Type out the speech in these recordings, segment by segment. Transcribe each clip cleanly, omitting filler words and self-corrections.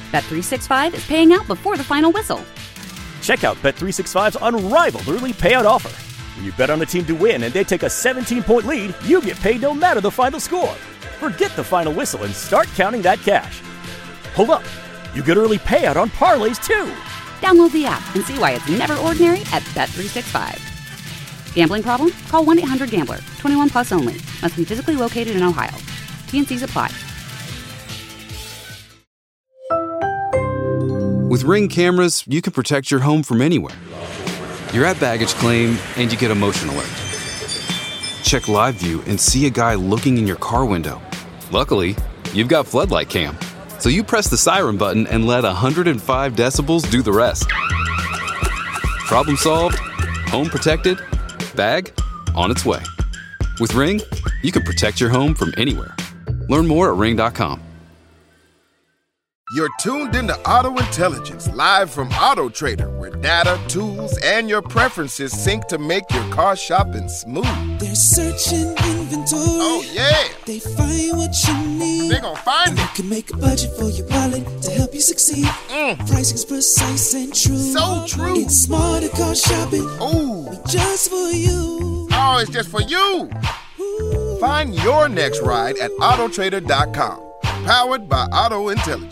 Bet365 is paying out before the final whistle. Check out Bet365's unrivaled early payout offer. When you bet on a team to win and they take a 17-point lead, you get paid no matter the final score. Forget the final whistle and start counting that cash. Hold up. You get early payout on parlays, too. Download the app and see why it's never ordinary at Bet365. Gambling problem? Call 1-800-GAMBLER. 21 plus only. Must be physically located in Ohio. T&Cs apply. With Ring cameras, you can protect your home from anywhere. You're at baggage claim and you get a motion alert. Check live view and see a guy looking in your car window. Luckily, you've got floodlight cam. So you press the siren button and let 105 decibels do the rest. Problem solved, home protected, bag on its way. With Ring, you can protect your home from anywhere. Learn more at ring.com. You're tuned into Auto Intelligence, live from Auto Trader, where data, tools, and your preferences sync to make your car shopping smooth. They're searching inventory. Oh, yeah. They find what you need. They're gonna find it. You can make a budget for your wallet to help you succeed. Pricing's precise and true. So true. It's smarter car shopping. Ooh. Just for you. Oh, it's just for you. Ooh. Find your next ride at autotrader.com. Powered by Auto Intelligence.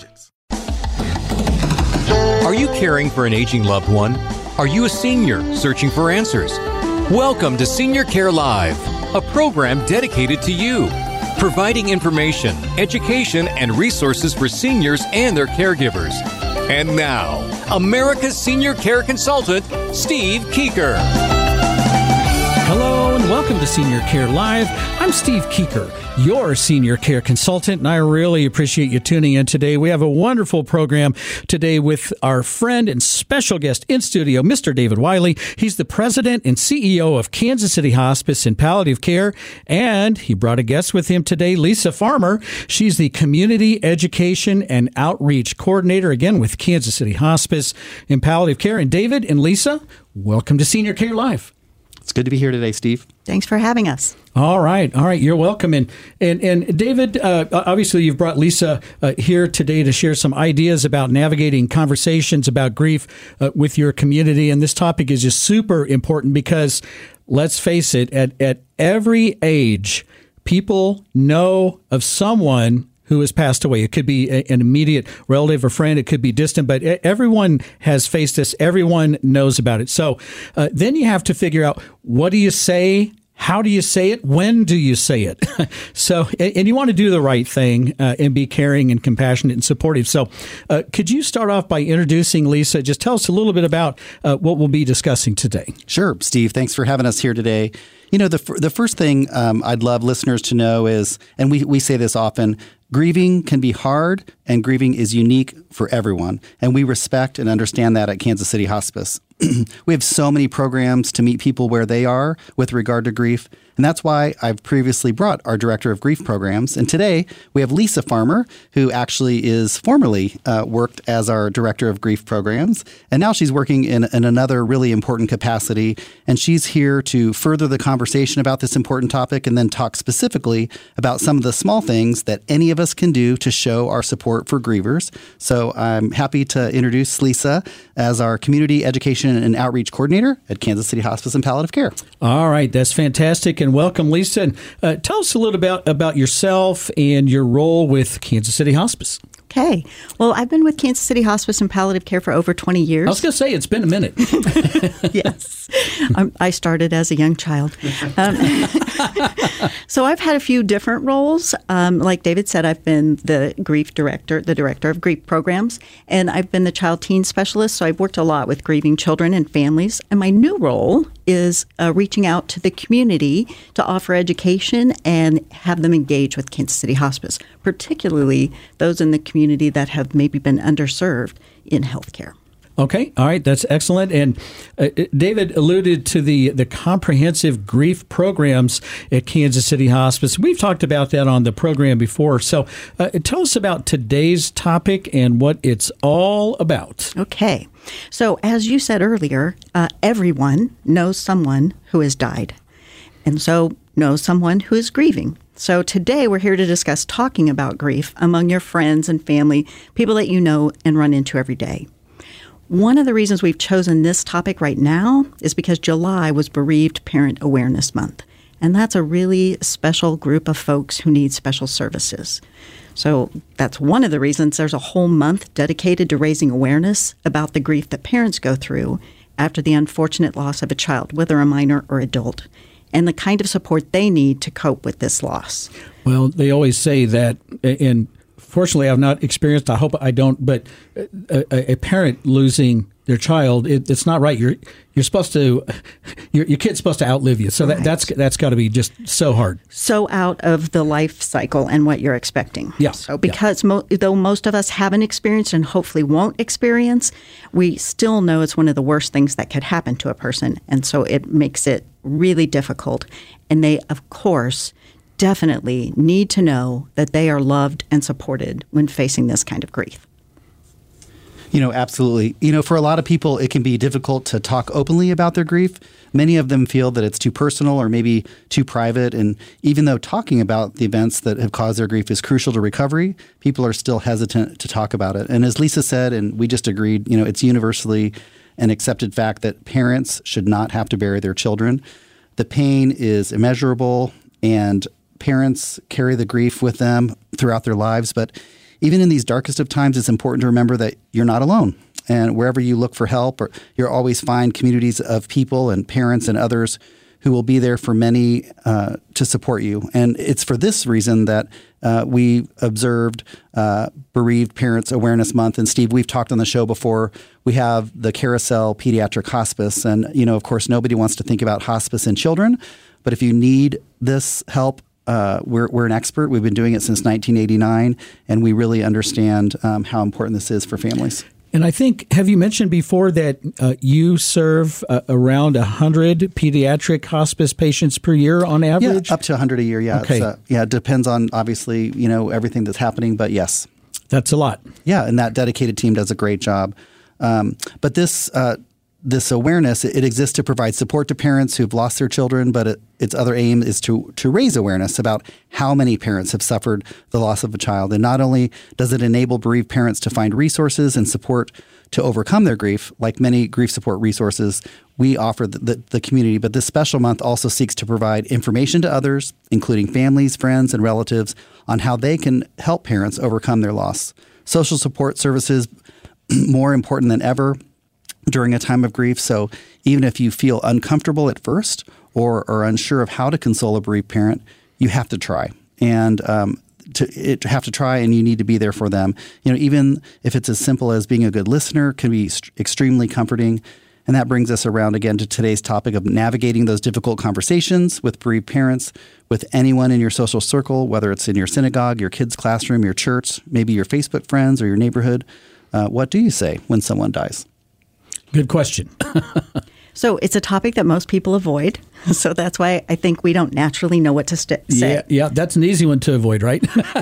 Are you caring for an aging loved one? Are you a senior searching for answers? Welcome to Senior Care Live, a program dedicated to you, providing information, education, and resources for seniors and their caregivers. And now, America's Senior Care Consultant, Steve Keeker. Hello and welcome to Senior Care Live. I'm Steve Keeker, your senior care consultant, and I really appreciate you tuning in today. We have a wonderful program today with our friend and special guest in studio, Mr. David Wiley. He's the president and CEO of Kansas City Hospice and Palliative Care, and he brought a guest with him today, Lisa Farmer. She's the Community Education and Outreach Coordinator, again, with Kansas City Hospice and Palliative Care. And David and Lisa, welcome to Senior Care Live. It's good to be here today, Steve. Thanks for having us. All right. You're welcome. And David, obviously you've brought Lisa here today to share some ideas about navigating conversations about grief with your community. And this topic is just super important because, let's face it, at every age, people know of someone who has passed away. It could be an immediate relative or friend. It could be distant, but everyone has faced this. Everyone knows about it. So then you have to figure out, what do you say? How do you say it? When do you say it? So, and you want to do the right thing and be caring and compassionate and supportive. So could you start off by introducing Lisa? Just tell us a little bit about what we'll be discussing today. Sure, Steve. Thanks for having us here today. You know, the first thing I'd love listeners to know is, and we say this often, grieving can be hard and grieving is unique for everyone. And we respect and understand that at Kansas City Hospice. We have so many programs to meet people where they are with regard to grief. And that's why I've previously brought our Director of Grief Programs. And today we have Lisa Farmer, who actually is formerly worked as our Director of Grief Programs. And now she's working in another really important capacity. And she's here to further the conversation about this important topic and then talk specifically about some of the small things that any of us can do to show our support for grievers. So I'm happy to introduce Lisa as our Community Education and Outreach Coordinator at Kansas City Hospice and Palliative Care. All right. That's fantastic. And welcome, Lisa. And tell us a little about yourself and your role with Kansas City Hospice. Okay. Well, I've been with Kansas City Hospice and Palliative Care for over 20 years. I was going to say, it's been a minute. Yes. I started as a young child. So I've had a few different roles. Like David said, I've been the grief director, the director of grief programs, and I've been the child teen specialist. So I've worked a lot with grieving children and families. And my new role is reaching out to the community to offer education and have them engage with Kansas City Hospice, particularly those in the community that have maybe been underserved in healthcare. Okay. All right. That's excellent. And David alluded to the comprehensive grief programs at Kansas City Hospice. We've talked about that on the program before. So tell us about today's topic and what it's all about. Okay. So as you said earlier, everyone knows someone who has died, and so knows someone who is grieving. So today we're here to discuss talking about grief among your friends and family, people that you know and run into every day. One of the reasons we've chosen this topic right now is because July was Bereaved Parent Awareness Month. And that's a really special group of folks who need special services. So that's one of the reasons there's a whole month dedicated to raising awareness about the grief that parents go through after the unfortunate loss of a child, whether a minor or adult, and the kind of support they need to cope with this loss. Well, they always say that, and fortunately I've not experienced, I hope I don't, but a parent losing their child, it's not right. You're supposed to, your kid's supposed to outlive you. So Right. that's got to be just so hard. So out of the life cycle and what you're expecting. Yeah. So because though most of us haven't experienced and hopefully won't experience, we still know it's one of the worst things that could happen to a person. And so it makes it really difficult. And they, of course, definitely need to know that they are loved and supported when facing this kind of grief. Absolutely. For a lot of people, it can be difficult to talk openly about their grief. Many of them feel that it's too personal or maybe too private. And even though talking about the events that have caused their grief is crucial to recovery, people are still hesitant to talk about it. And as Lisa said, and we just agreed, it's universally an accepted fact that parents should not have to bury their children. The pain is immeasurable, and parents carry the grief with them throughout their lives. But even in these darkest of times, it's important to remember that you're not alone. And wherever you look for help, or you'll always find communities of people and parents and others who will be there for many to support you. And it's for this reason that we observed Bereaved Parents Awareness Month. And Steve, we've talked on the show before. We have the Carousel Pediatric Hospice. And, of course, nobody wants to think about hospice in children. But if you need this help, we're an expert. We've been doing it since 1989, and we really understand how important this is for families. And I think, have you mentioned before that you serve around 100 pediatric hospice patients per year on average? Yeah, up to 100 a year, yeah. Okay. It depends on, obviously, everything that's happening, but yes. That's a lot. Yeah, and that dedicated team does a great job. But this awareness, it exists to provide support to parents who've lost their children, but its other aim is to raise awareness about how many parents have suffered the loss of a child. And not only does it enable bereaved parents to find resources and support to overcome their grief, like many grief support resources we offer the community, but this special month also seeks to provide information to others, including families, friends, and relatives, on how they can help parents overcome their loss. Social support services, more important than ever during a time of grief. So even if you feel uncomfortable at first or are unsure of how to console a bereaved parent, you have to try. And have to try, and you need to be there for them. Even if it's as simple as being a good listener, can be extremely comforting. And that brings us around again to today's topic of navigating those difficult conversations with bereaved parents, with anyone in your social circle, whether it's in your synagogue, your kids' classroom, your church, maybe your Facebook friends or your neighborhood. What do you say when someone dies? Good question. So it's a topic that most people avoid. So that's why I think we don't naturally know what to say. Yeah, that's an easy one to avoid, right?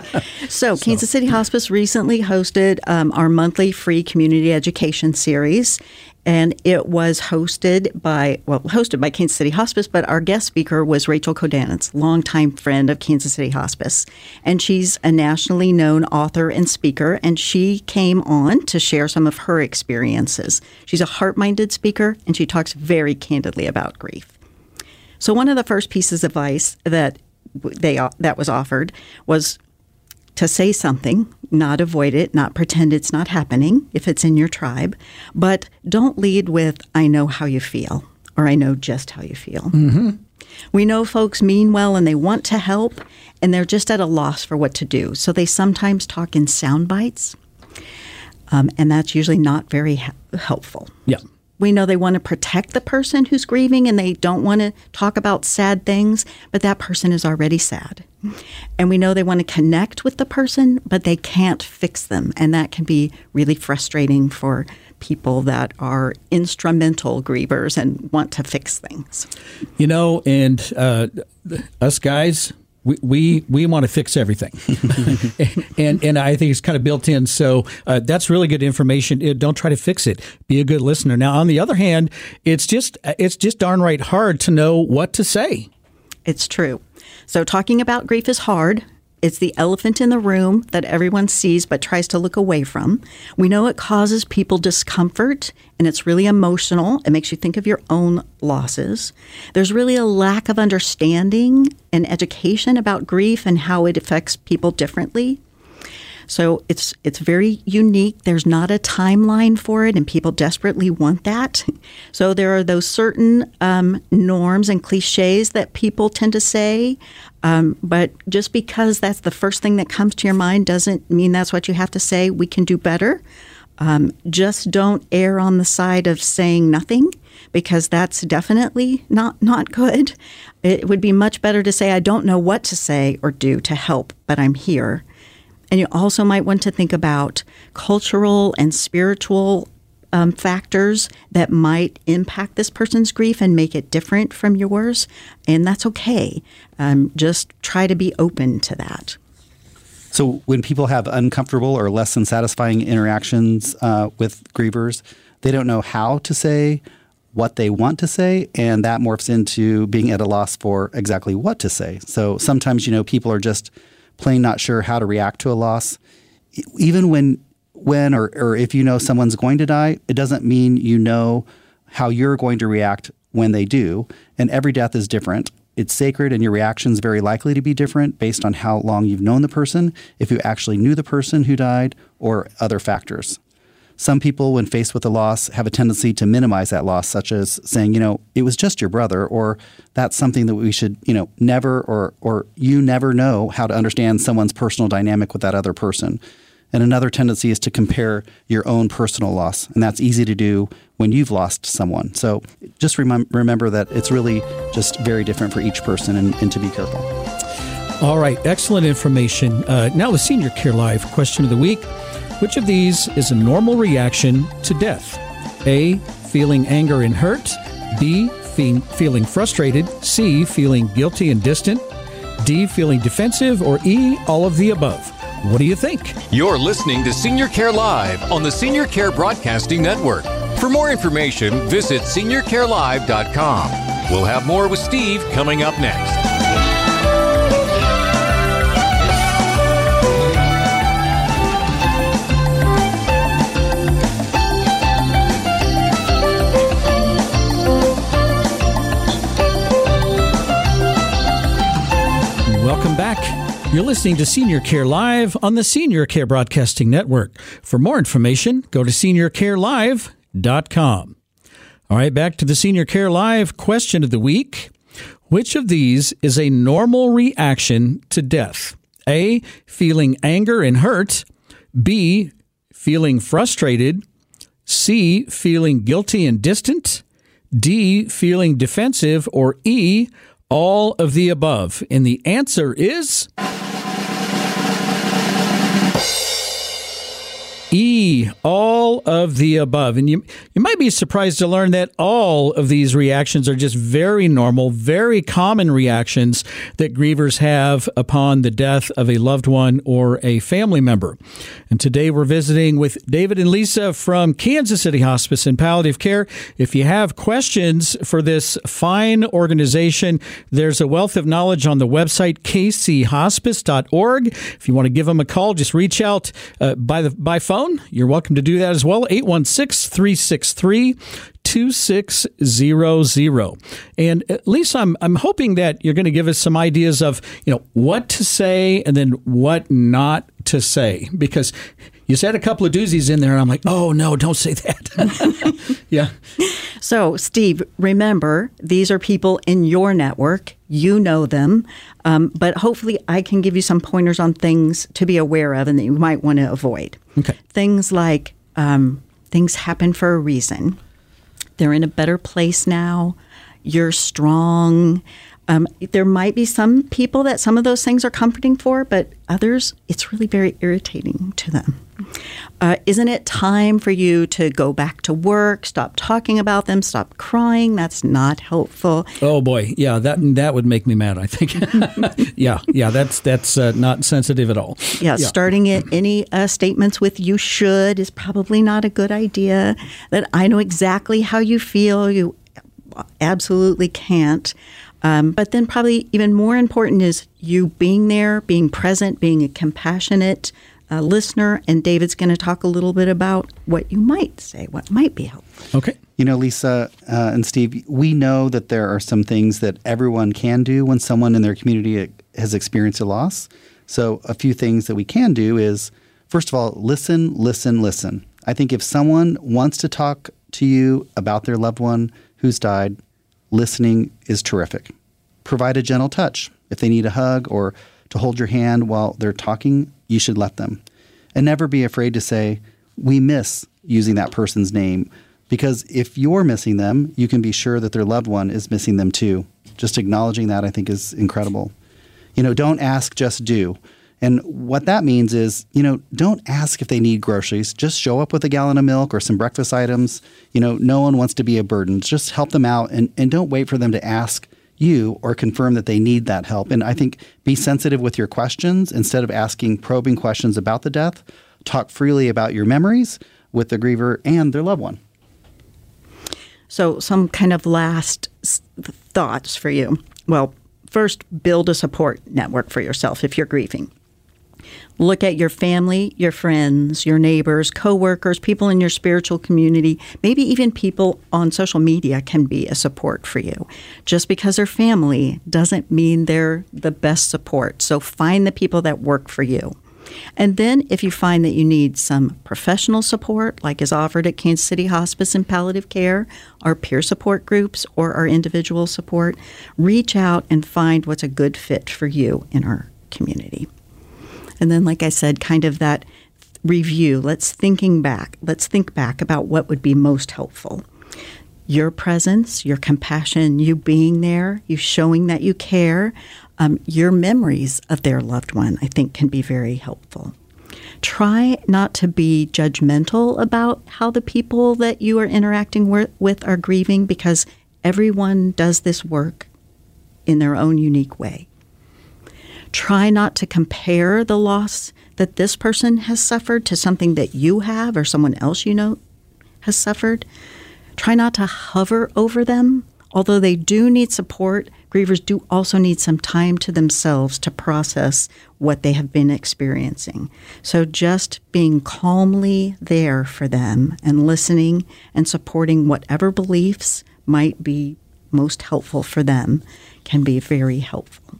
So Kansas City Hospice recently hosted our monthly free community education series. And it was hosted by Kansas City Hospice, but our guest speaker was Rachel Kodanitz, longtime friend of Kansas City Hospice. And she's a nationally known author and speaker, and she came on to share some of her experiences. She's a heart-minded speaker, and she talks very candidly about grief. So one of the first pieces of advice that was offered was to say something, not avoid it, not pretend it's not happening if it's in your tribe, but don't lead with, I know how you feel, or I know just how you feel. Mm-hmm. We know folks mean well and they want to help, and they're just at a loss for what to do. So they sometimes talk in sound bites, and that's usually not very helpful. Yeah. We know they want to protect the person who's grieving and they don't want to talk about sad things, but that person is already sad. And we know they want to connect with the person, but they can't fix them. And that can be really frustrating for people that are instrumental grievers and want to fix things. And us guys, we want to fix everything, and I think it's kind of built in. So that's really good information. Don't try to fix it. Be a good listener. Now, on the other hand, it's just darn right hard to know what to say. It's true. So talking about grief is hard. It's the elephant in the room that everyone sees but tries to look away from. We know it causes people discomfort, and it's really emotional. It makes you think of your own losses. There's really a lack of understanding and education about grief and how it affects people differently. So it's very unique. There's not a timeline for it, and people desperately want that. So there are those certain norms and cliches that people tend to say, but just because that's the first thing that comes to your mind doesn't mean that's what you have to say. We can do better. Just don't err on the side of saying nothing, because that's definitely not good. It would be much better to say, I don't know what to say or do to help, but I'm here. And you also might want to think about cultural and spiritual factors that might impact this person's grief and make it different from yours. And that's okay. Just try to be open to that. So when people have uncomfortable or less than satisfying interactions with grievers, they don't know how to say what they want to say, and that morphs into being at a loss for exactly what to say. So sometimes, people are just plain not sure how to react to a loss. Even when or if someone's going to die, it doesn't mean you know how you're going to react when they do. And every death is different. It's sacred, and your reaction is very likely to be different based on how long you've known the person, if you actually knew the person who died, or other factors. Some people, when faced with a loss, have a tendency to minimize that loss, such as saying, it was just your brother, or that's something that we should, never, or you never know how to understand someone's personal dynamic with that other person. And another tendency is to compare your own personal loss, and that's easy to do when you've lost someone. So just remember that it's really just very different for each person, and to be careful. All right, excellent information. Now the Senior Care Live question of the week. Which of these is a normal reaction to death? A, feeling anger and hurt. B, feeling frustrated. C, feeling guilty and distant. D, feeling defensive. Or E, all of the above. What do you think? You're listening to Senior Care Live on the Senior Care Broadcasting Network. For more information, visit seniorcarelive.com. We'll have more with Steve coming up next. Welcome back. You're listening to Senior Care Live on the Senior Care Broadcasting Network. For more information, go to seniorcarelive.com. All right, back to the Senior Care Live question of the week. Which of these is a normal reaction to death? A, feeling anger and hurt. B, feeling frustrated. C, feeling guilty and distant. D, feeling defensive. Or E, all of the above. And the answer is E, all of the above. And you might be surprised to learn that all of these reactions are just very normal, very common reactions that grievers have upon the death of a loved one or a family member. And today we're visiting with David and Lisa from Kansas City Hospice and Palliative Care. If you have questions for this fine organization, there's a wealth of knowledge on the website, kchospice.org. If you want to give them a call, just reach out by phone. You're welcome to do that as well. 816-363-2600. And Lisa, I'm hoping that you're going to give us some ideas of, what to say and then what not to say, because you said a couple of doozies in there, and I'm like, oh, no, don't say that. Yeah. So, Steve, remember, these are people in your network. You know them. But hopefully I can give you some pointers on things to be aware of and that you might want to avoid. Okay. Things like things happen for a reason. They're in a better place now. You're strong. There might be some people that some of those things are comforting for, but others, it's really very irritating to them. Isn't it time for you to go back to work, stop talking about them, stop crying? That's not helpful. Oh, boy. Yeah, that would make me mad, I think. Yeah, that's not sensitive at all. Yeah, starting any statements with "you should" is probably not a good idea. That I know exactly how you feel. You absolutely can't. But then probably even more important is you being there, being present, being a compassionate listener. And David's going to talk a little bit about what you might say, what might be helpful. Okay. You know, Lisa and Steve, we know that there are some things that everyone can do when someone in their community has experienced a loss. So a few things that we can do is, first of all, listen, listen, listen. I think if someone wants to talk to you about their loved one who's died, listening is terrific. Provide a gentle touch. If they need a hug or to hold your hand while they're talking, you should let them. And never be afraid to say, we miss using that person's name. Because if you're missing them, you can be sure that their loved one is missing them too. Just acknowledging that, I think, is incredible. You know, don't ask, just do. And what that means is, you know, don't ask if they need groceries. Just show up with a gallon of milk or some breakfast items. You know, no one wants to be a burden. Just help them out and don't wait for them to ask you or confirm that they need that help. And I think be sensitive with your questions. Instead of asking probing questions about the death, talk freely about your memories with the griever and their loved one. So some kind of last thoughts for you. Well, first, build a support network for yourself if you're grieving. Look at your family, your friends, your neighbors, coworkers, people in your spiritual community, maybe even people on social media can be a support for you. Just because they're family doesn't mean they're the best support. So find the people that work for you. And then if you find that you need some professional support, like is offered at Kansas City Hospice and Palliative Care, our peer support groups, or our individual support, reach out and find what's a good fit for you in our community. And then, like I said, kind of that review. Let's think back about what would be most helpful. Your presence, your compassion, you being there, you showing that you care, your memories of their loved one, I think, can be very helpful. Try not to be judgmental about how the people that you are interacting with are grieving, because everyone does this work in their own unique way. Try not to compare the loss that this person has suffered to something that you have or someone else you know has suffered. Try not to hover over them. Although they do need support, grievers do also need some time to themselves to process what they have been experiencing. So just being calmly there for them and listening and supporting whatever beliefs might be most helpful for them can be very helpful.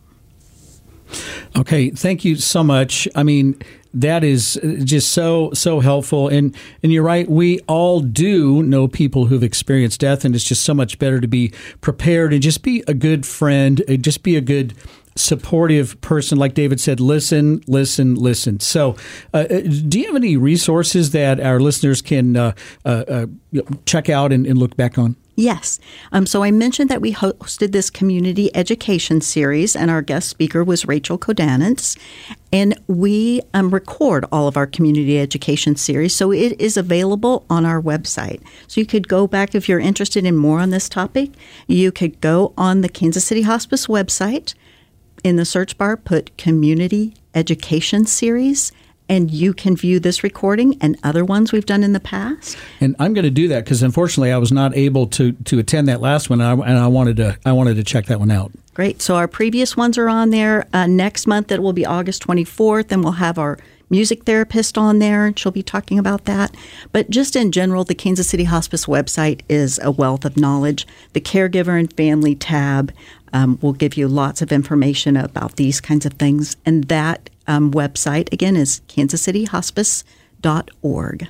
Okay, thank you so much. I mean, that is just so helpful. And you're right, we all do know people who've experienced death, and it's just so much better to be prepared and just be a good friend, just be a good supportive person. Like David said, listen. So do you have any resources that our listeners can check out and look back on? Yes. So I mentioned that we hosted this community education series, and our guest speaker was Rachel Kodanitz. And we record all of our community education series, so it is available on our website. So you could go back if you're interested in more on this topic. You could go on the Kansas City Hospice website. In the search bar, put Community Education Series, and you can view this recording and other ones we've done in the past. And I'm going to do that because unfortunately I was not able to attend that last one, and I wanted to check that one out. Great. So our previous ones are on there. Next month it will be August 24th, and we'll have our music therapist on there, and she'll be talking about that. But just in general, the Kansas City Hospice website is a wealth of knowledge. The Caregiver and Family tab will give you lots of information about these kinds of things. And that website, again, is kansascityhospice.org.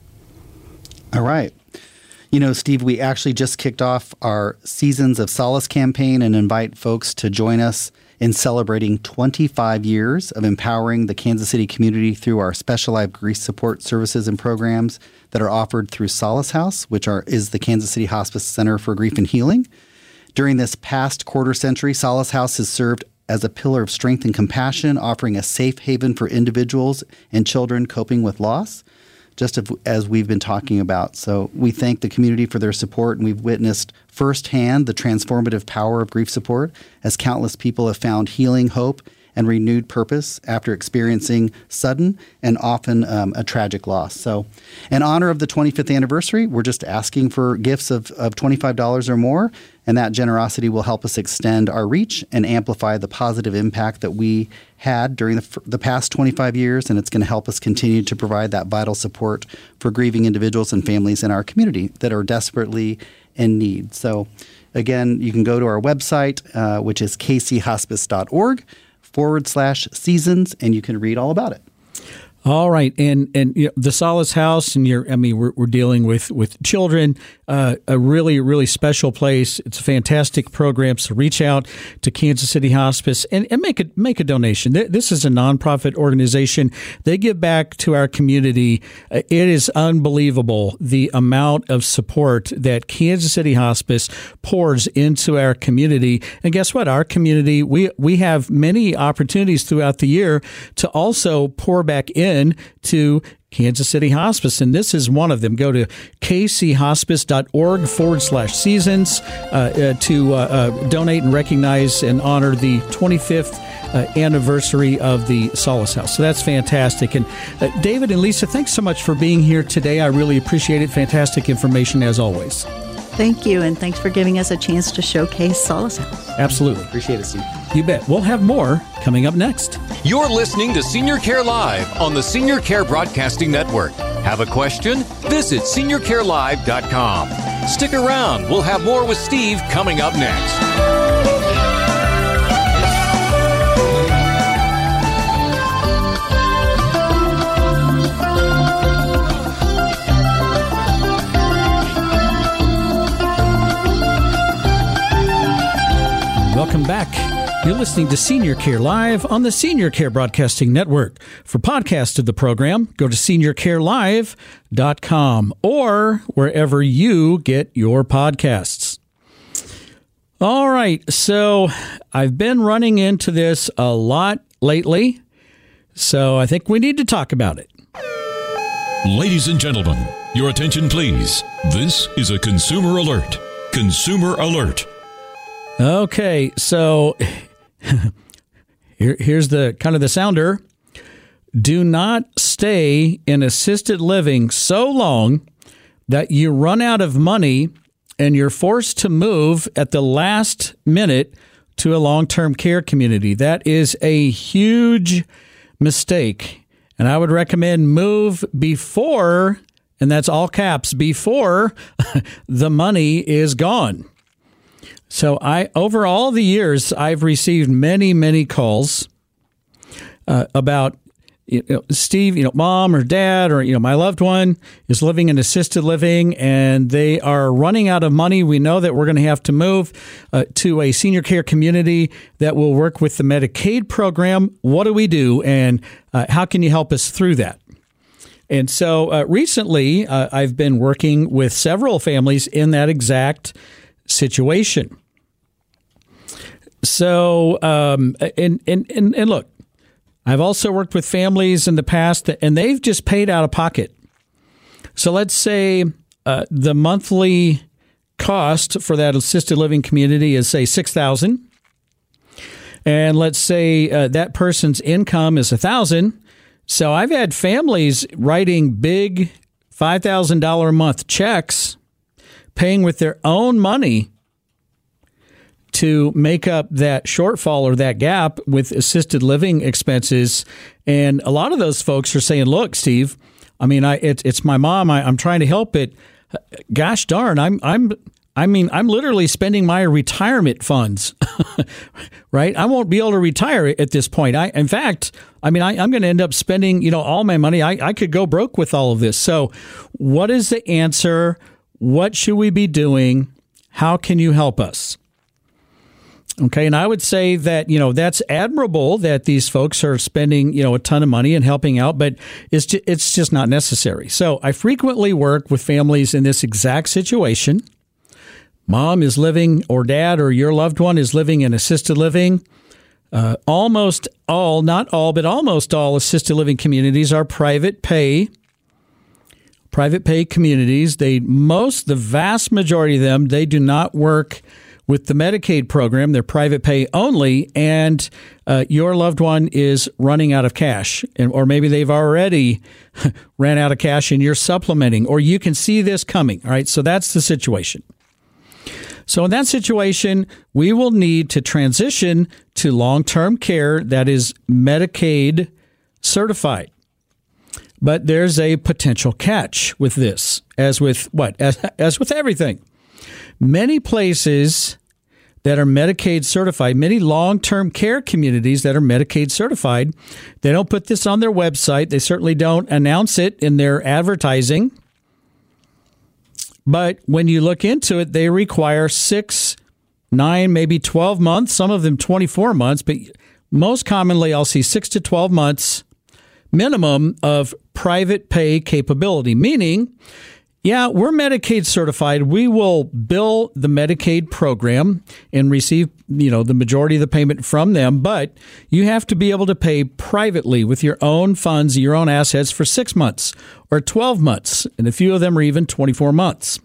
All right. You know, Steve, we actually just kicked off our Seasons of Solace campaign and invite folks to join us in celebrating 25 years of empowering the Kansas City community through our specialized grief support services and programs that are offered through Solace House, which is the Kansas City Hospice Center for Grief and Healing. During this past quarter century, Solace House has served as a pillar of strength and compassion, offering a safe haven for individuals and children coping with loss, just as we've been talking about. So we thank the community for their support, and we've witnessed firsthand the transformative power of grief support as countless people have found healing, hope, and renewed purpose after experiencing sudden and often a tragic loss. So in honor of the 25th anniversary, we're just asking for gifts of $25 or more, and that generosity will help us extend our reach and amplify the positive impact that we had during the past 25 years, and it's going to help us continue to provide that vital support for grieving individuals and families in our community that are desperately in need. So again, you can go to our website, which is kchospice.org/seasons, and you can read all about it. All right, and you know, the Solace House, and we're dealing with children, a really special place. It's a fantastic program. So reach out to Kansas City Hospice and make a donation. This is a nonprofit organization. They give back to our community. It is unbelievable the amount of support that Kansas City Hospice pours into our community. And guess what? Our community, we have many opportunities throughout the year to also pour back in to Kansas City Hospice, and this is one of them. Go to kchospice.org/seasons to donate and recognize and honor the 25th anniversary of the Solace House. So that's fantastic. And David and Lisa, thanks so much for being here today. I really appreciate it. Fantastic information as always. Thank you, and thanks for giving us a chance to showcase Solace House. Absolutely. Appreciate it, Steve. You bet. We'll have more coming up next. You're listening to Senior Care Live on the Senior Care Broadcasting Network. Have a question? Visit seniorcarelive.com. Stick around. We'll have more with Steve coming up next. Welcome back. You're listening to Senior Care Live on the Senior Care Broadcasting Network. For podcasts of the program, go to seniorcarelive.com or wherever you get your podcasts. All right, so I've been running into this a lot lately, so I think we need to talk about it. Ladies and gentlemen, your attention please. This is a consumer alert. Consumer alert. Okay, so here's the kind of the sounder. Do not stay in assisted living so long that you run out of money and you're forced to move at the last minute to a long-term care community. That is a huge mistake. And I would recommend move before, and that's all caps, before the money is gone. So over all the years, I've received many calls about, Steve, mom or dad or, my loved one is living in assisted living and they are running out of money. We know that we're going to have to move to a senior care community that will work with the Medicaid program. What do we do? And how can you help us through that? And so recently, I've been working with several families in that exact situation. So, and look, I've also worked with families in the past and they've just paid out of pocket. So let's say the monthly cost for that assisted living community is, say, $6,000. And let's say that person's income is $1,000. So I've had families writing big $5,000 a month checks, paying with their own money to make up that shortfall or that gap with assisted living expenses. And a lot of those folks are saying, look, Steve, it's my mom. I'm trying to help it. Gosh darn, I'm literally spending my retirement funds, right? I won't be able to retire at this point. I'm going to end up spending, all my money. I could go broke with all of this. So what is the answer? What should we be doing? How can you help us? Okay, and I would say that, that's admirable that these folks are spending, a ton of money and helping out, but it's just not necessary. So I frequently work with families in this exact situation. Mom is living, or dad, or your loved one is living in assisted living. Almost all, not all, but almost all assisted living communities are private pay communities. The vast majority of them, they do not work with the Medicaid program. They're private pay only, and your loved one is running out of cash, or maybe they've already ran out of cash and you're supplementing, or you can see this coming. All right, so that's the situation. So in that situation, we will need to transition to long-term care that is Medicaid certified. But there's a potential catch with this, as with what? As with everything. Many places that are Medicaid certified, many long-term care communities that are Medicaid certified, they don't put this on their website. They certainly don't announce it in their advertising. But when you look into it, they require 6, 9, maybe 12 months, some of them 24 months, but most commonly I'll see 6 to 12 months minimum of private pay capability, meaning, yeah, we're Medicaid certified. We will bill the Medicaid program and receive, the majority of the payment from them, but you have to be able to pay privately with your own funds, your own assets for 6 months or 12 months, and a few of them are even 24 months.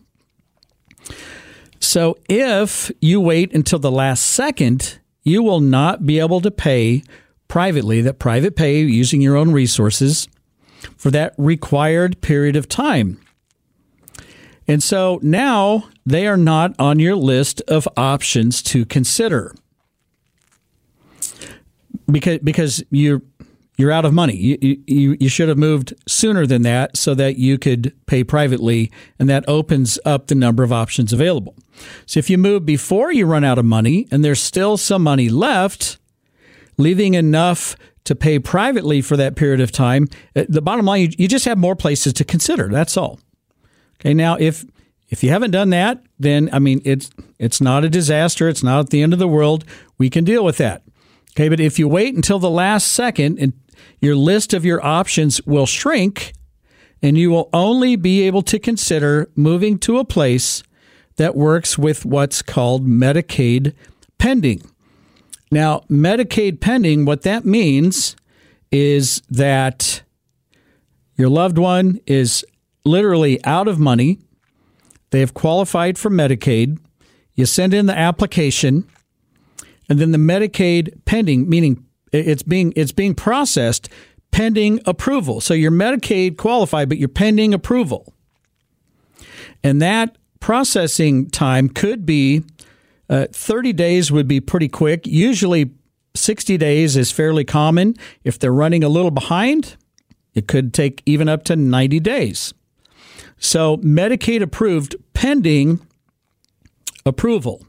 So if you wait until the last second, you will not be able to pay privately, that private pay using your own resources for that required period of time. And so now they are not on your list of options to consider because you're out of money. You should have moved sooner than that so that you could pay privately, and that opens up the number of options available. So if you move before you run out of money and there's still some money left, leaving enough to pay privately for that period of time, the bottom line, you just have more places to consider. That's all. Okay, now if you haven't done that, then it's not a disaster. It's not at the end of the world. We can deal with that. Okay, but if you wait until the last second, and your list of your options will shrink, and you will only be able to consider moving to a place that works with what's called Medicaid pending. Now, Medicaid pending, what that means is that your loved one is literally out of money. They have qualified for Medicaid. You send in the application, and then the Medicaid pending, meaning it's being processed pending approval. So you're Medicaid qualified, but you're pending approval. And that processing time could be 30 days would be pretty quick. Usually 60 days is fairly common. If they're running a little behind, it could take even up to 90 days. So Medicaid approved pending approval.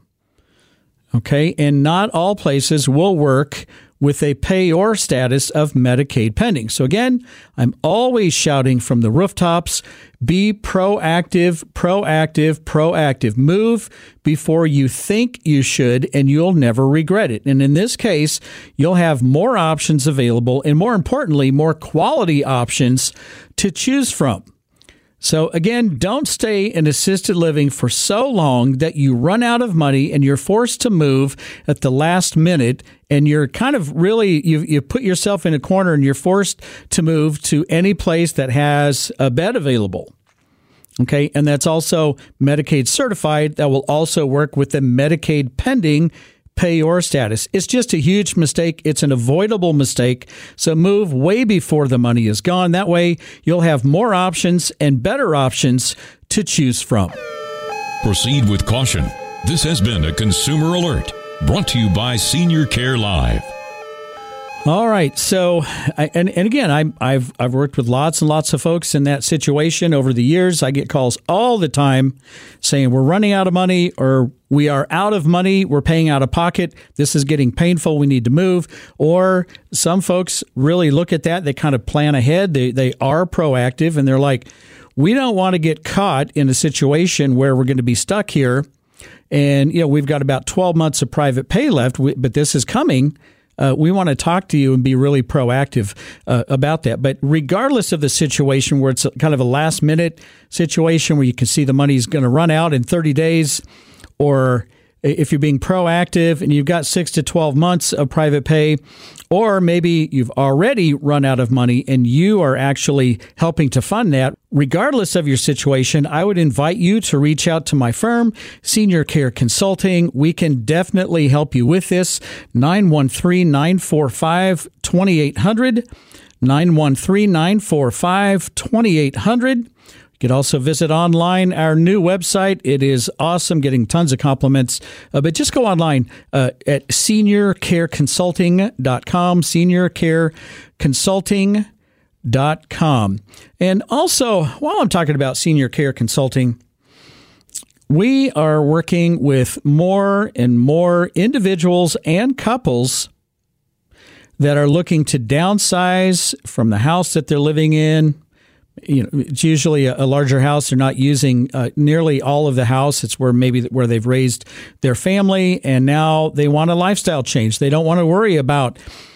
Okay, and not all places will work with a payor status of Medicaid pending. So again, I'm always shouting from the rooftops, be proactive, proactive, proactive. Move before you think you should, and you'll never regret it. And in this case, you'll have more options available, and more importantly, more quality options to choose from. So again, don't stay in assisted living for so long that you run out of money and you're forced to move at the last minute, and you're kind of really, you put yourself in a corner and you're forced to move to any place that has a bed available. Okay, and that's also Medicaid certified. That will also work with the Medicaid pending payor status. It's just a huge mistake. It's an avoidable mistake. So move way before the money is gone. That way you'll have more options and better options to choose from. Proceed with caution. This has been a Consumer Alert brought to you by Senior Care Live. All right. So, and again, I've worked with lots and lots of folks in that situation over the years. I get calls all the time saying we're running out of money, or we are out of money, we're paying out of pocket, this is getting painful, we need to move. Or some folks really look at that, they kind of plan ahead, they are proactive, and they're like, we don't want to get caught in a situation where we're going to be stuck here. And, we've got about 12 months of private pay left, but this is coming. We want to talk to you and be really proactive about that. But regardless of the situation where it's kind of a last-minute situation where you can see the money's going to run out in 30 days, or if you're being proactive and you've got 6 to 12 months of private pay, or maybe you've already run out of money and you are actually helping to fund that, regardless of your situation, I would invite you to reach out to my firm, Senior Care Consulting. We can definitely help you with this. 913-945-2800. 913-945-2800. You can also visit online our new website. It is awesome, getting tons of compliments. But just go online at seniorcareconsulting.com, seniorcareconsulting.com. And also, while I'm talking about Senior Care Consulting, we are working with more and more individuals and couples that are looking to downsize from the house that they're living in. You know, it's usually a larger house. They're not using nearly all of the house. It's where they've raised their family, and now they want a lifestyle change. They don't want to worry about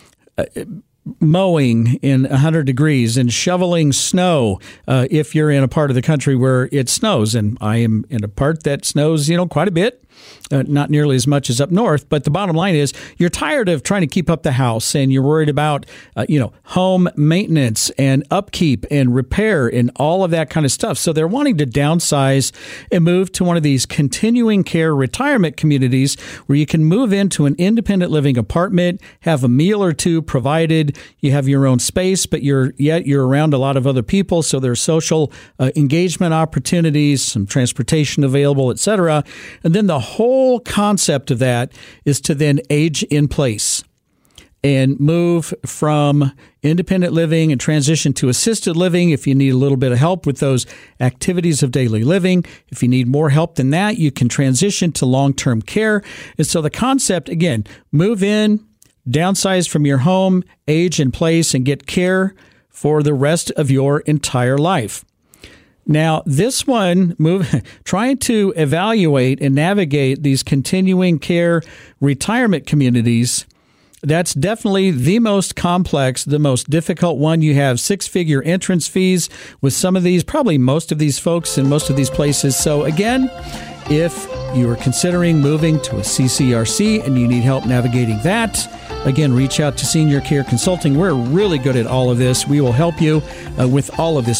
mowing in 100 degrees and shoveling snow if you're in a part of the country where it snows. And I am in a part that snows, quite a bit. Not nearly as much as up north, but the bottom line is you're tired of trying to keep up the house, and you're worried about, home maintenance and upkeep and repair and all of that kind of stuff. So they're wanting to downsize and move to one of these continuing care retirement communities where you can move into an independent living apartment, have a meal or two provided, you have your own space, but you're around a lot of other people. So there's social engagement opportunities, some transportation available, etc. And then the whole concept of that is to then age in place and move from independent living and transition to assisted living if you need a little bit of help with those activities of daily living. If you need more help than that, you can transition to long-term care. And so the concept, again, move in, downsize from your home, age in place, and get care for the rest of your entire life. Now, this one, trying to evaluate and navigate these continuing care retirement communities, that's definitely the most complex, the most difficult one. You have six-figure entrance fees with some of these, probably most of these folks in most of these places. So again, if you are considering moving to a CCRC and you need help navigating that, again, reach out to Senior Care Consulting. We're really good at all of this. We will help you with all of this.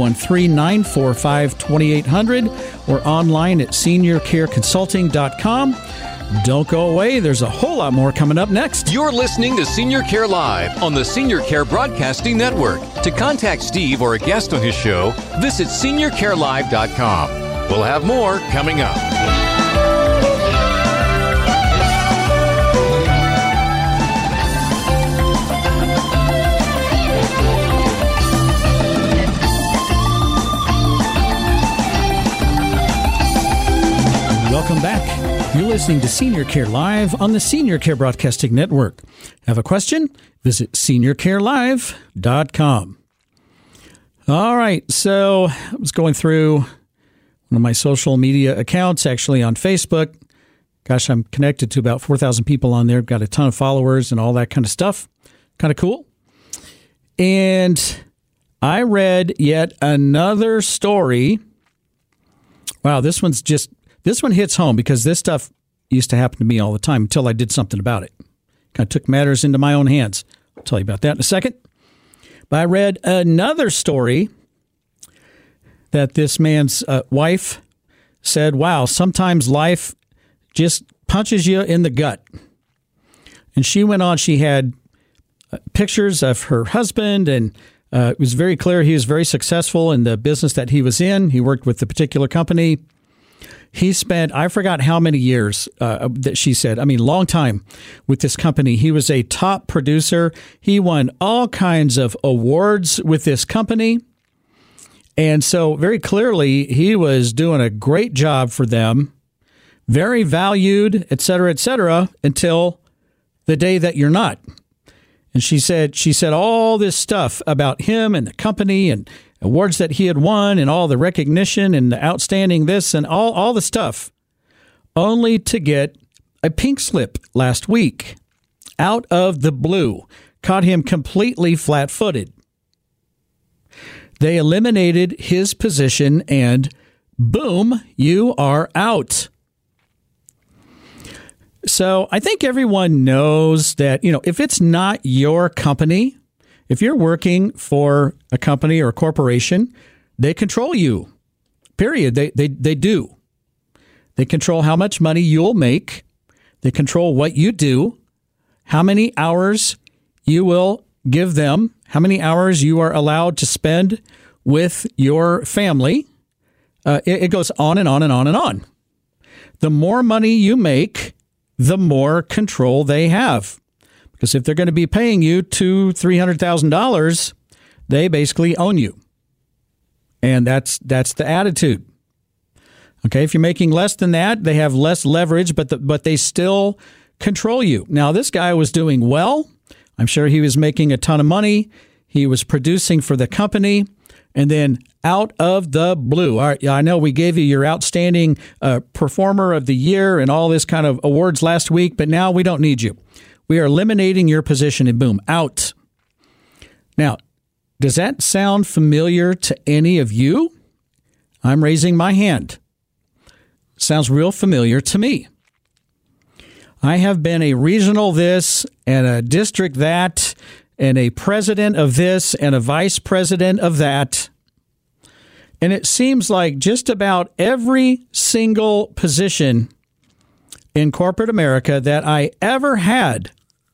913-945-2800 or online at seniorcareconsulting.com. Don't go away. There's a whole lot more coming up next. You're listening to Senior Care Live on the Senior Care Broadcasting Network. To contact Steve or a guest on his show, visit seniorcarelive.com. We'll have more coming up. Welcome back. You're listening to Senior Care Live on the Senior Care Broadcasting Network. Have a question? Visit seniorcarelive.com. All right, so I was going through one of my social media accounts, actually on Facebook. Gosh, I'm connected to about 4,000 people on there. Got a ton of followers and all that kind of stuff. Kind of cool. And I read yet another story. Wow, this one hits home because this stuff used to happen to me all the time until I did something about it. Kind of took matters into my own hands. I'll tell you about that in a second. But I read another story that this man's wife said, wow, sometimes life just punches you in the gut. And she went on, she had pictures of her husband, and it was very clear he was very successful in the business that he was in. He worked with the particular company. He spent, I forgot how many years that she said, long time with this company. He was a top producer. He won all kinds of awards with this company. And so very clearly, he was doing a great job for them, very valued, et cetera, until the day that you're not. And she said all this stuff about him and the company and awards that he had won and all the recognition and the outstanding this and all the stuff, only to get a pink slip last week out of the blue. Caught him completely flat-footed. They eliminated his position and boom, you are out. So I think everyone knows that, if it's not your company, if you're working for a company or a corporation, they control you, period. They do. They control how much money you'll make. They control what you do, how many hours you will give them, how many hours you are allowed to spend with your family. It goes on and on and on and on. The more money you make, the more control they have. Because if they're going to be paying you $200,000-$300,000, they basically own you. And that's the attitude. Okay, if you're making less than that, they have less leverage, but they still control you. Now, this guy was doing well. I'm sure he was making a ton of money. He was producing for the company. And then out of the blue, all right, I know we gave you your outstanding performer of the year and all this kind of awards last week, but now we don't need you. We are eliminating your position, and boom, out. Now, does that sound familiar to any of you? I'm raising my hand. Sounds real familiar to me. I have been a regional this and a district that and a president of this and a vice president of that. And it seems like just about every single position in corporate America that I ever had,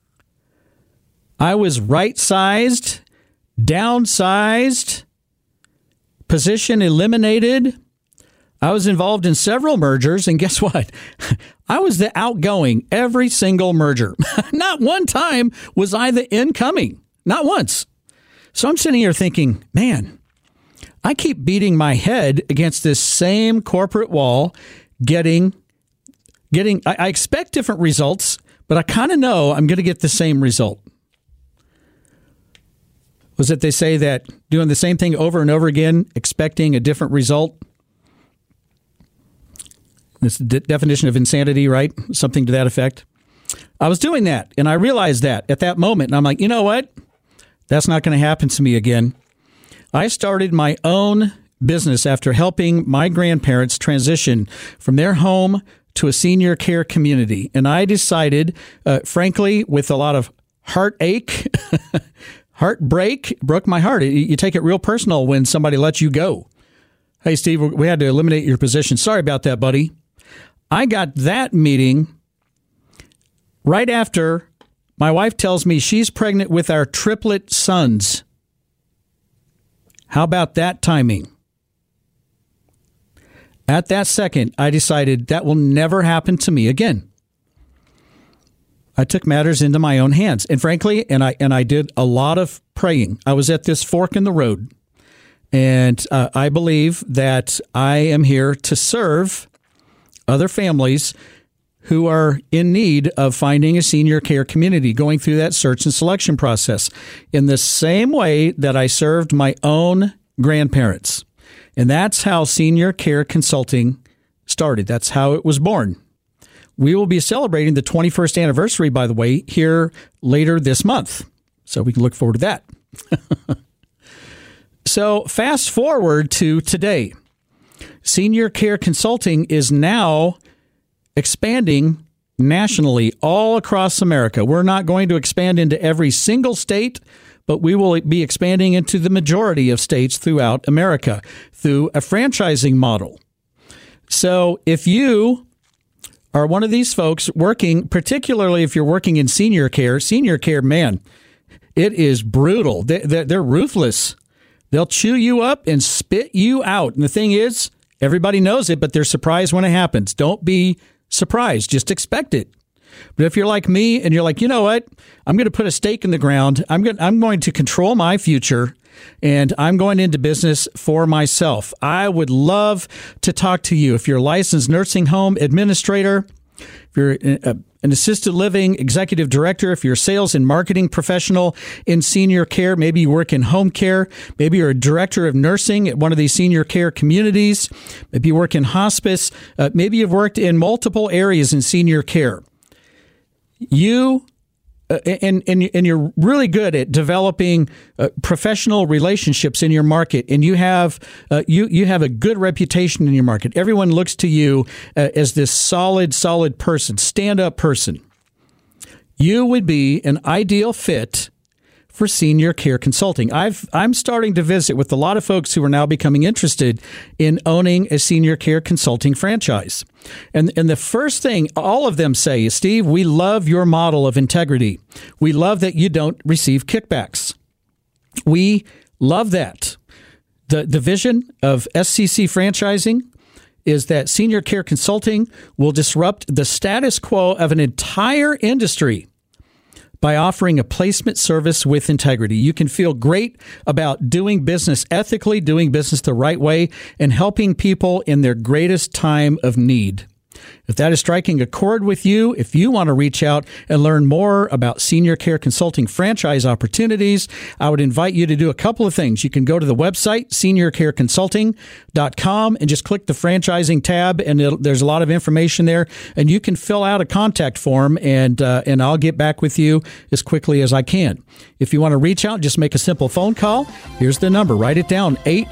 I was right-sized, downsized, position eliminated. I was involved in several mergers, and guess what? I was the outgoing every single merger. Not one time was I the incoming. Not once. So I'm sitting here thinking, man, I keep beating my head against this same corporate wall, I expect different results, but I kind of know I'm going to get the same result. Was it they say that doing the same thing over and over again, expecting a different result? It's the definition of insanity, right? Something to that effect. I was doing that, and I realized that at that moment, and I'm like, you know what? That's not going to happen to me again. I started my own business after helping my grandparents transition from their home to a senior care community. And I decided, frankly, with a lot of heartache, heartbreak, broke my heart. You take it real personal when somebody lets you go. Hey, Steve, we had to eliminate your position. Sorry about that, buddy. I got that meeting right after my wife tells me she's pregnant with our triplet sons. How about that timing? At that second, I decided that will never happen to me again. I took matters into my own hands. And frankly, and I did a lot of praying. I was at this fork in the road. And I believe that I am here to serve other families who are in need of finding a senior care community, going through that search and selection process in the same way that I served my own grandparents. And that's how Senior Care Consulting started. That's how it was born. We will be celebrating the 21st anniversary, by the way, here later this month. So we can look forward to that. So fast forward to today. Senior Care Consulting is now expanding nationally all across America. We're not going to expand into every single state, but we will be expanding into the majority of states throughout America through a franchising model. So if you are one of these folks working, particularly if you're working in senior care, man, it is brutal. They're ruthless. They'll chew you up and spit you out. And the thing is, everybody knows it, but they're surprised when it happens. Don't be surprised. Just expect it. But if you're like me and you're like, you know what? I'm going to put a stake in the ground. I'm going to control my future, and I'm going into business for myself. I would love to talk to you. If you're a licensed nursing home administrator, if you're an assisted living executive director, if you're a sales and marketing professional in senior care, maybe you work in home care, maybe you're a director of nursing at one of these senior care communities, maybe you work in hospice, maybe you've worked in multiple areas in senior care. You and you're really good at developing professional relationships in your market, and you have a good reputation in your market. Everyone looks to you as this solid person, stand-up person. You would be an ideal fit for Senior Care Consulting. I'm starting to visit with a lot of folks who are now becoming interested in owning a Senior Care Consulting franchise. And the first thing all of them say is, Steve, we love your model of integrity. We love that you don't receive kickbacks. We love that. The vision of SCC franchising is that Senior Care Consulting will disrupt the status quo of an entire industry by offering a placement service with integrity. You can feel great about doing business ethically, doing business the right way, and helping people in their greatest time of need. If that is striking a chord with you, if you want to reach out and learn more about Senior Care Consulting franchise opportunities, I would invite you to do a couple of things. You can go to the website, seniorcareconsulting.com, and just click the franchising tab, and there's a lot of information there. And you can fill out a contact form, and I'll get back with you as quickly as I can. If you want to reach out, just make a simple phone call. Here's the number. Write it down,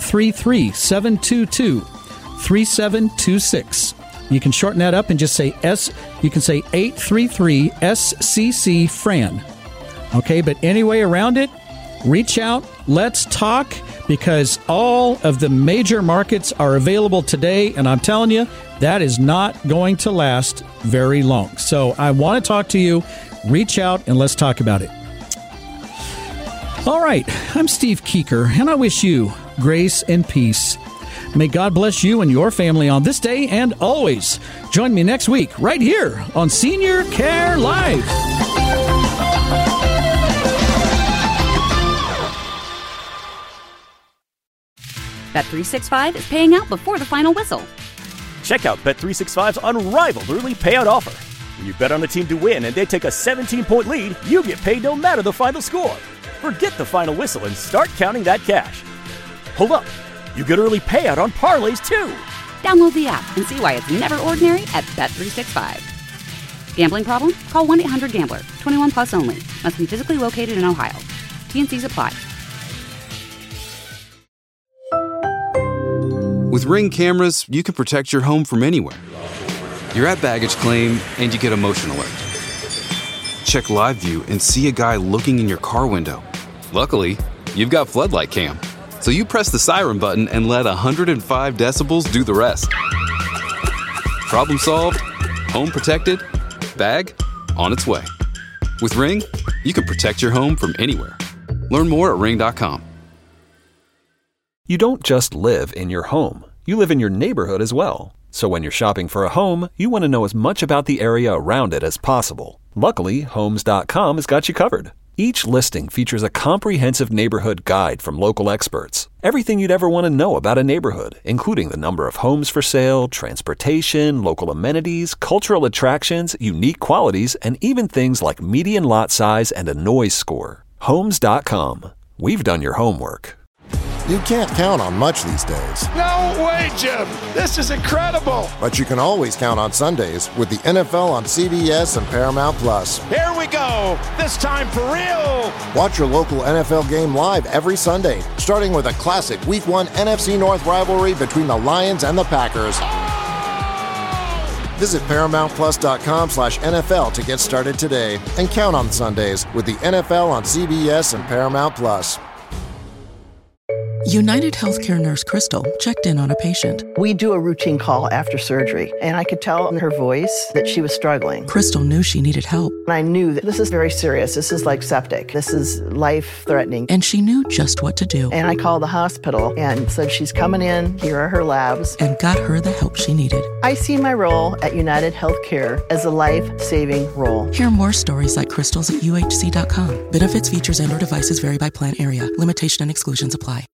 833-722-3726. You can shorten that up and just say you can say 833-SCC-FRAN. Okay, but any way around it, reach out, let's talk, because all of the major markets are available today, and I'm telling you, that is not going to last very long. So I want to talk to you. Reach out and let's talk about it. All right, I'm Steve Keeker, and I wish you grace and peace. May God bless you and your family on this day and always. Join me next week right here on Senior Care Live. Bet365 is paying out before the final whistle. Check out Bet365's unrivaled early payout offer. When you bet on a team to win and they take a 17-point lead, you get paid no matter the final score. Forget the final whistle and start counting that cash. Hold up. You get early payout on parlays, too. Download the app and see why it's never ordinary at Bet365. Gambling problem? Call 1-800-GAMBLER. 21 plus only. Must be physically located in Ohio. T&Cs apply. With Ring cameras, you can protect your home from anywhere. You're at baggage claim and you get a motion alert. Check live view and see a guy looking in your car window. Luckily, you've got floodlight cam. So you press the siren button and let 105 decibels do the rest. Problem solved, home protected, bag on its way. With Ring, you can protect your home from anywhere. Learn more at ring.com. You don't just live in your home, you live in your neighborhood as well. So when you're shopping for a home, you want to know as much about the area around it as possible. Luckily, Homes.com has got you covered. Each listing features a comprehensive neighborhood guide from local experts. Everything you'd ever want to know about a neighborhood, including the number of homes for sale, transportation, local amenities, cultural attractions, unique qualities, and even things like median lot size and a noise score. Homes.com. We've done your homework. You can't count on much these days. No way, Jim! This is incredible! But you can always count on Sundays with the NFL on CBS and Paramount+. Here we go! This time for real! Watch your local NFL game live every Sunday, starting with a classic Week 1 NFC North rivalry between the Lions and the Packers. Visit ParamountPlus.com/NFL to get started today and count on Sundays with the NFL on CBS and Paramount+. United Healthcare nurse Crystal checked in on a patient. We do a routine call after surgery, and I could tell in her voice that she was struggling. Crystal knew she needed help. I knew that this is very serious. This is like septic. This is life-threatening. And she knew just what to do. And I called the hospital and said, she's coming in, here are her labs. And got her the help she needed. I see my role at United Healthcare as a life-saving role. Hear more stories like Crystal's at UHC.com. Benefits, features, and/or devices vary by plan area. Limitation and exclusions apply.